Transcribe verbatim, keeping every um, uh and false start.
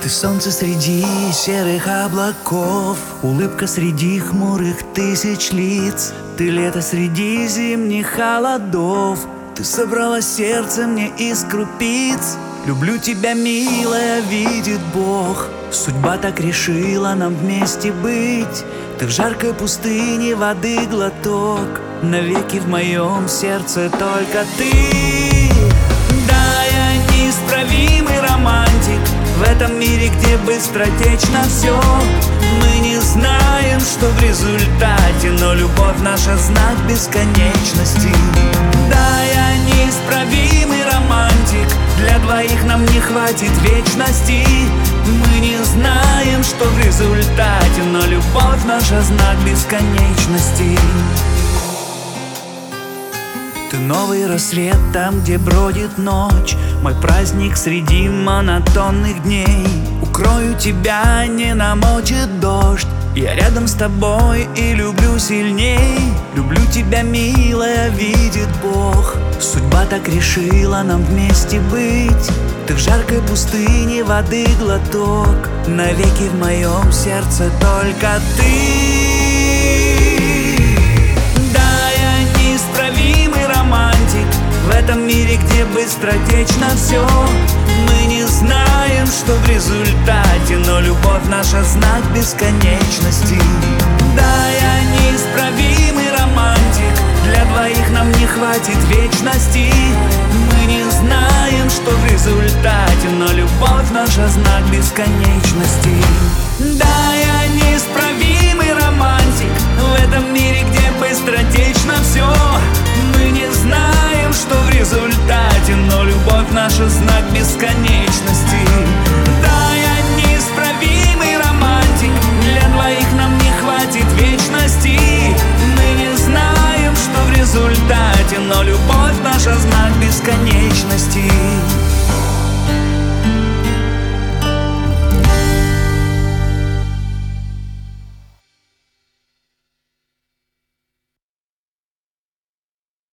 Ты солнце среди серых облаков, улыбка среди хмурых тысяч лиц. Ты лето среди зимних холодов, ты собрала сердце мне из крупиц. Люблю тебя, милая, видит Бог, судьба так решила нам вместе быть. Ты в жаркой пустыне воды глоток, навеки в моем сердце только ты. Да, я неисправимый романтик в этом мире, где быстротечно все. Мы не знаем, что в результате, но любовь наша знак бесконечности. Да, я неисправимый романтик, для двоих нам не хватит вечности. Мы не знаем, что в результате, но любовь наша знак бесконечности. Ты новый рассвет там, где бродит ночь, мой праздник среди монотонных дней. Укрою тебя, не намочит дождь, я рядом с тобой и люблю сильней. Люблю тебя, милая, видит Бог, судьба так решила нам вместе быть. Ты в жаркой пустыне воды глоток, навеки в моем сердце только ты. В этом мире, где быстротечно все, мы не знаем, что в результате, но любовь наша знак бесконечности. Да, я неисправимый романтик, для двоих нам не хватит вечности. Мы не знаем, что в результате, но любовь наша знак бесконечности. Да, я неисправимый романтик в этом мире, где быстротечно все. Мы не знаем, что в результате, но любовь наша знак бесконечности.